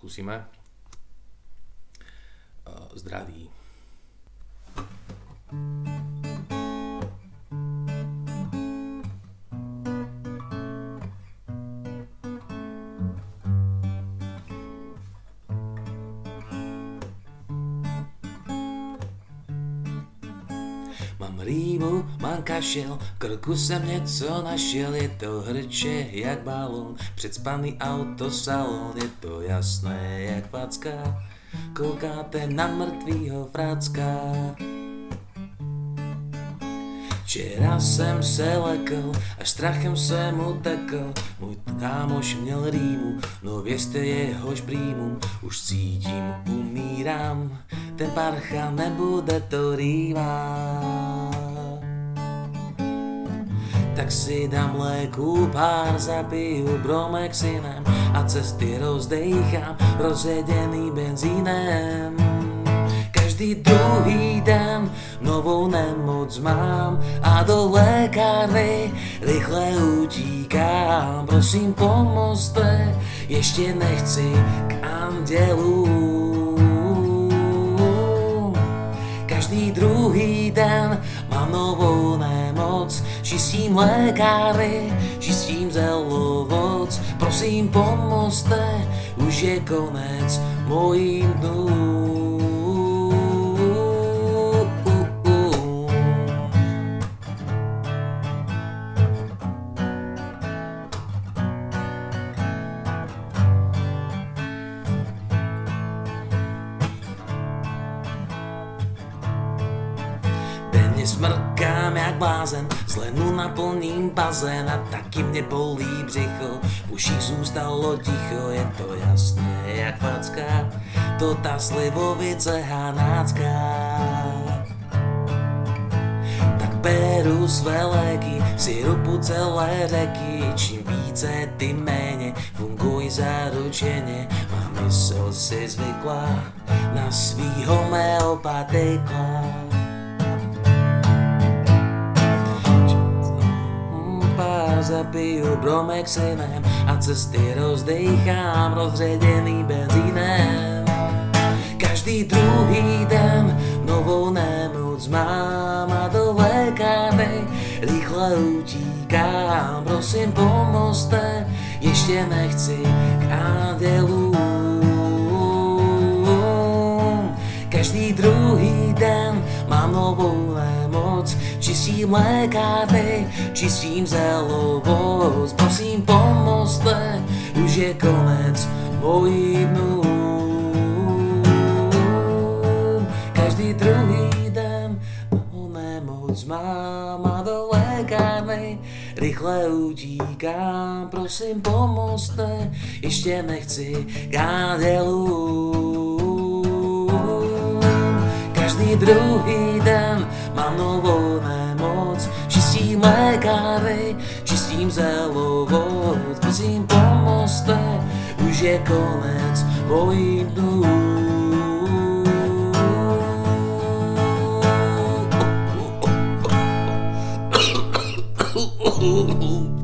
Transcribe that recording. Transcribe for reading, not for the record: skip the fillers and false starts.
Zkusíme. Zdraví. Mám rýmu, mám kašel, v krku jsem něco našel, je to hrče jak balón, předspaný autosalon, je to jasné jak facka, koukáte na mrtvýho fracka. Včera jsem se lekl, až strachem jsem utekl, můj kámoš měl rýmu, no věřte jehož brýmu, už cítím, umírám, ten parcha nebude to rýma. Tak si dám léku pár, zapiju bromexinem a cesty rozdejchám rozjedený benzínem. Každý druhý den novou nemoc mám a do lékárny rychle utíkám. Prosím pomozte, ještě nechci k andělům. Každý druhý den mám novou nemoc, čistím lékárny, čistím zelovoc. Prosím pomozte, už je konec mojím dnům. Denně smrkám jak blázen, z lenu naplním bazén a taky mě bolí břicho, v uších zůstalo ticho, je to jasné jak facka, to ta slivovice hanácká. Tak beru své léky, syrupu celé řeky, čím více ty méně, funguj zaručeně, má mysl si zvykla na svý homeopatika. Zapiju bromexinem a cesty rozdejchám rozředěný benzínem. Každý druhý den novou nemoc mám a do lékárny rychle utíkám. Prosím pomozte, ještě nechci k andělům. Každý druhý den mám novou nemoc, čistím lékárny, čistím zelovoc. Prosím pomozte, už je konec mojím dnům. Každý druhý den novou nemoc mám a do lékárny rychle utíkám. Prosím pomozte, ještě nechci k andělům. Každý druhý den mám novou nemoc, čistím lékárny, čistím zelovoc. Prosím pomozte, už je konec mojím dnům.